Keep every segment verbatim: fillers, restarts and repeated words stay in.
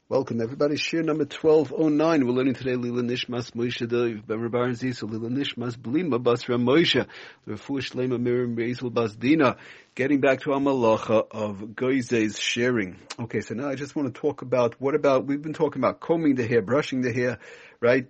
Welcome everybody. Shir number twelve oh nine. We're learning today Lila Nishmas Moshe Dov Ben Rabbi Zis, Lila Nishmas Blima Basra Moshe, Refuah Shlema Miriam Beisel Bas Dina. Getting back to our malacha of Goizes sharing. Okay, so now I just want to talk about, what about, we've been talking about combing the hair, brushing the hair, right?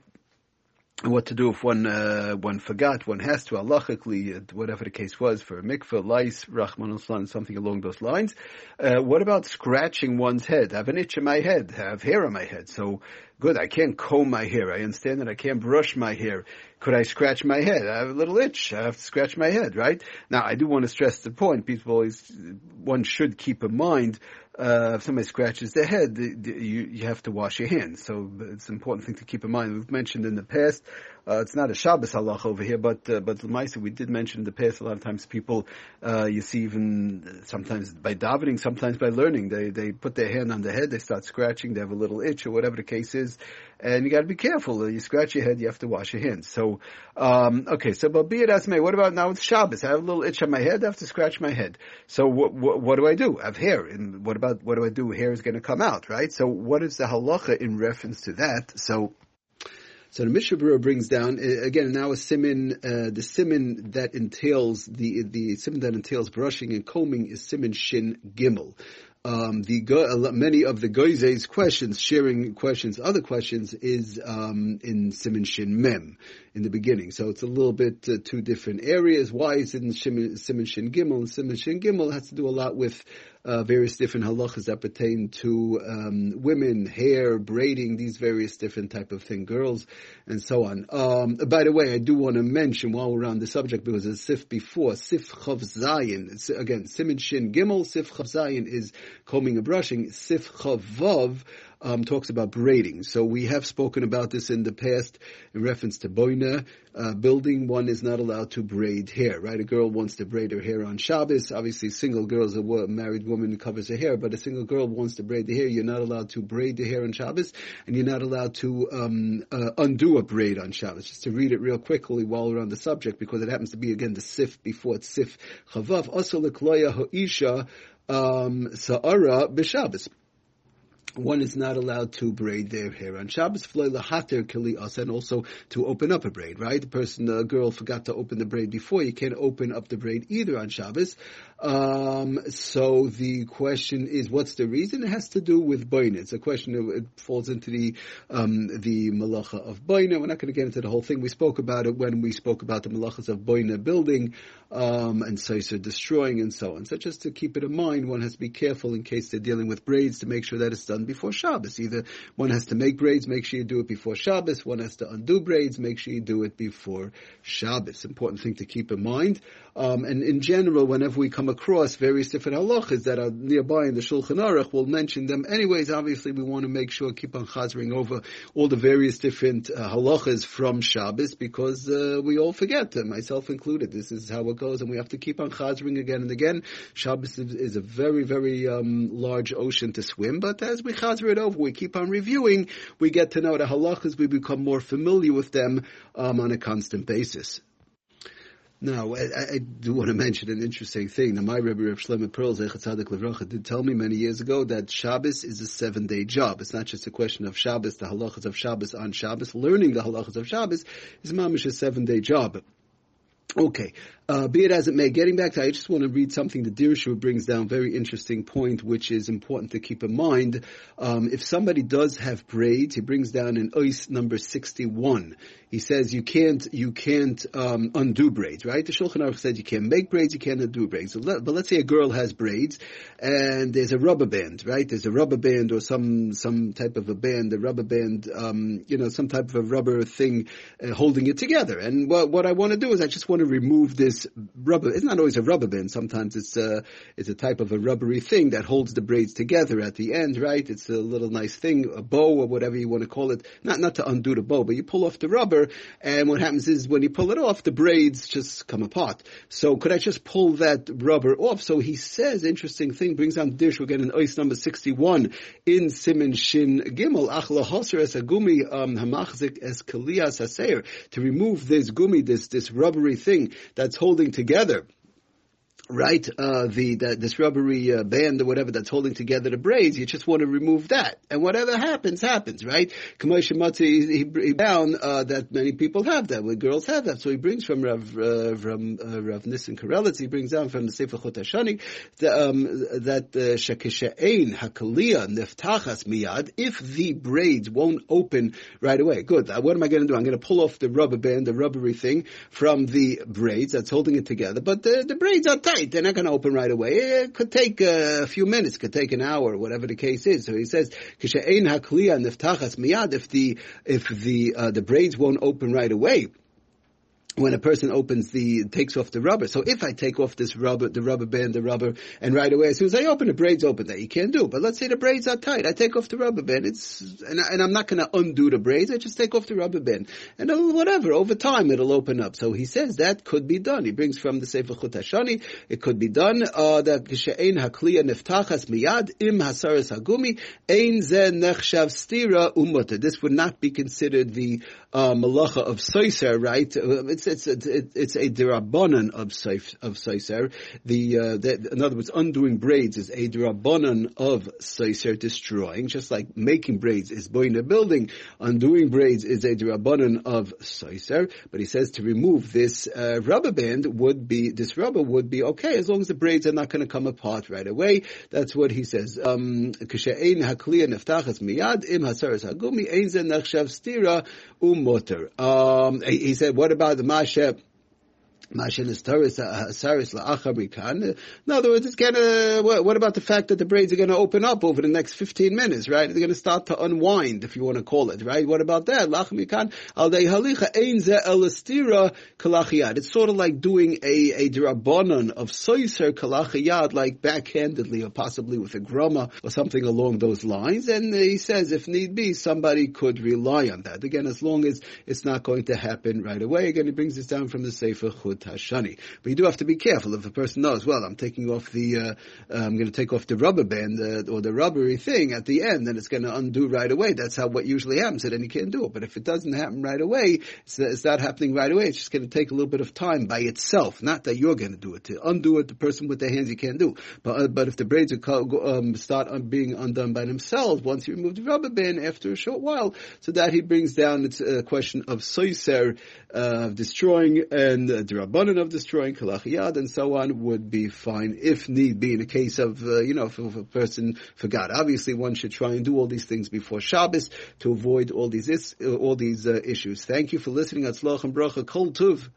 What to do if one uh, one forgot, one has to, halachically, whatever the case was, for a mikveh, lice, Rahman al something along those lines. Uh, what about scratching one's head? I have an itch in my head, I have hair on my head, so good, I can't comb my hair, I understand that I can't brush my hair. Could I scratch my head? I have a little itch, I have to scratch my head, right? Now, I do want to stress the point, people always, one should keep in mind, Uh, if somebody scratches their head, the, the, you, you have to wash your hands. So it's an important thing to keep in mind. We've mentioned in the past, uh, it's not a Shabbos halach over here, but, uh, but L'maisa, we did mention in the past, a lot of times people, uh, you see even sometimes by davening, sometimes by learning, they, they put their hand on the head, they start scratching, they have a little itch or whatever the case is, and you gotta be careful. You scratch your head, you have to wash your hands. So, um, okay, so, but be it as may, what about now with Shabbos? I have a little itch on my head, I have to scratch my head. So what, what, what do I do? I have hair, and what about what do I do? Hair is going to come out, right? So what is the halacha in reference to that? So, so the Mishnah Berurah brings down, again, now a siman, uh, the siman that entails, the, the siman that entails brushing and combing is siman shin gimel. Um, the many of the Goizes questions, sharing questions, other questions, is um, in Siman Shin Mem in the beginning. So it's a little bit uh, two different areas. Why is it in Siman, Siman Shin Gimel? And Siman Shin Gimel has to do a lot with uh, various different halachas that pertain to um, women, hair, braiding, these various different type of thing, girls, and so on. Um, by the way, I do want to mention while we're on the subject, because as Sif before, Sif Chav Zayin, it's, again, Siman Shin Gimel, Sif Chav Zayin is combing and brushing. Sif Chav Vav um, talks about braiding. So we have spoken about this in the past in reference to boina uh, building. One is not allowed to braid hair, right? A girl wants to braid her hair on Shabbos. Obviously, single girls, a married woman covers her hair, but a single girl wants to braid the hair. You're not allowed to braid the hair on Shabbos, and you're not allowed to um, uh, undo a braid on Shabbos. Just to read it real quickly while we're on the subject, because it happens to be, again, the Sif before it's Sif Chavav. Also, l'kloya ha'isha Um, Sa'ara b'Shabbos. One is not allowed to braid their hair on Shabbos, and also to open up a braid, right? The person, the girl forgot to open the braid before, you can't open up the braid either on Shabbos. Um, so the question is, what's the reason? It has to do with boina. It's a question of, it falls into the, um, the malacha of boina. We're not going to get into the whole thing. We spoke about it when we spoke about the malachas of boina building, um, and saisa destroying and so on. So just to keep it in mind, one has to be careful in case they're dealing with braids to make sure that it's done before Shabbos. Either one has to make braids, make sure you do it before Shabbos. One has to undo braids, make sure you do it before Shabbos. Important thing to keep in mind. Um, and in general, whenever we come across various different halachas that are nearby in the Shulchan Aruch, we'll mention them anyways. Obviously, we want to make sure, keep on chazering over all the various different uh, halachas from Shabbos, because uh, we all forget, uh, myself included. This is how it goes, and we have to keep on chazering again and again. Shabbos is, is a very, very um, large ocean to swim, but as we chazer it over, we keep on reviewing, we get to know the halachas, we become more familiar with them um, on a constant basis. Now, I, I do want to mention an interesting thing. Now, my Rebbe, Reb Shlomo Pearl, Zeichat Tzadik Livracha, did tell me many years ago that Shabbos is a seven-day job. It's not just a question of Shabbos, the halachas of Shabbos on Shabbos. Learning the halachas of Shabbos is mamish a seven-day job. Okay, uh, be it as it may, getting back to, I just want to read something that Dirshu brings down, very interesting point, which is important to keep in mind. Um, if somebody does have braids, he brings down in Ois number sixty-one. He says you can't, you can't, um, undo braids, right? The Shulchan Aruch said you can't make braids, you can't undo braids. So let, but let's say a girl has braids, and there's a rubber band, right? There's a rubber band or some, some type of a band, a rubber band, um, you know, some type of a rubber thing uh, holding it together. And what, what I want to do is I just want to remove this rubber. It's not always a rubber band. Sometimes it's a, it's a type of a rubbery thing that holds the braids together at the end, right? It's a little nice thing, a bow or whatever you want to call it. Not, not to undo the bow, but you pull off the rubber, and what happens is when you pull it off, the braids just come apart. So could I just pull that rubber off? So he says, interesting thing, brings down the dish, we'll get in Ois number sixty-one, in Siman Shin Gimel, Ach lahoser es agumi hamachzik es kaliyas haseir, to remove this gumi, this, this rubbery thing that's holding together right, uh, the, the this rubbery uh, band or whatever that's holding together the braids, you just want to remove that. And whatever happens, happens, right? Kamosh Matzi, he, he found uh, that many people have that, where girls have that. So he brings from Rav, uh, from, uh, Rav Nissen Karelitz, he brings down from the Sefer Chut HaShani, the, um, that Shekishe'ein HaKaliyah Neftachas Miyad, if the braids won't open right away. Good. Uh, what am I going to do? I'm going to pull off the rubber band, the rubbery thing, from the braids that's holding it together. But the, the braids are tight. They're not going to open right away. It could take a few minutes, could take an hour, whatever the case is. So he says, "Kishe'ein hakliya niftachas miyad." If the if the uh, the braids won't open right away, when a person opens the, takes off the rubber. So if I take off this rubber, the rubber band, the rubber, and right away, as soon as I open, the braids open. That you can't do. But let's say the braids are tight. I take off the rubber band. It's, and, and I'm not going to undo the braids. I just take off the rubber band. And it'll, whatever, over time, it'll open up. So he says that could be done. He brings from the Sefer Chut HaShani, it could be done, uh, that Kishe'ein hakliya neftachas miyad im hasaras hagumi, ein ze nechshav stira umuta. This would not be considered the, uh, malacha of soiser, right? It's, it's, it's, it's a derabanan of soif, of soiser. The, uh, the, in other words, undoing braids is a derabanan of soiser, destroying, just like making braids is boina building. Undoing braids is a derabanan of soiser. But he says to remove this, uh, rubber band would be, this rubber would be okay, as long as the braids are not going to come apart right away. That's what he says. Um, Kishe'ein hakliya neftachas miyad im hasaras hagumi, ein ze nechshav stira umoter. Um, he said, what about the Masha? In other words, it's gonna, what, what about the fact that the braids are going to open up over the next fifteen minutes, right? They're going to start to unwind, if you want to call it, right? What about that? It's sort of like doing a, a drabanan of soiser kalachiyad, like backhandedly or possibly with a grama or something along those lines. And he says, if need be, somebody could rely on that. Again, as long as it's not going to happen right away. Again, he brings this down from the Sefer Chut HaShani. But you do have to be careful if the person knows, well, I'm taking off the, uh, uh, I'm going to take off the rubber band uh, or the rubbery thing at the end, and it's going to undo right away. That's how what usually happens, and then you can't do it. But if it doesn't happen right away, it's, it's not happening right away. It's just going to take a little bit of time by itself. Not that you're going to do it. To undo it, the person with their hands, you can't do. But uh, but if the braids are, um, start being undone by themselves, once you remove the rubber band after a short while, so that he brings down it's a question of soiser, uh, destroying, and uh, Rabbanan of destroying, kalachiyad, and so on, would be fine if need be. In a case of, uh, you know, if, if a person forgot. Obviously, one should try and do all these things before Shabbos to avoid all these is, uh, all these uh, issues. Thank you for listening. Atzloch and bracha, kol tuv.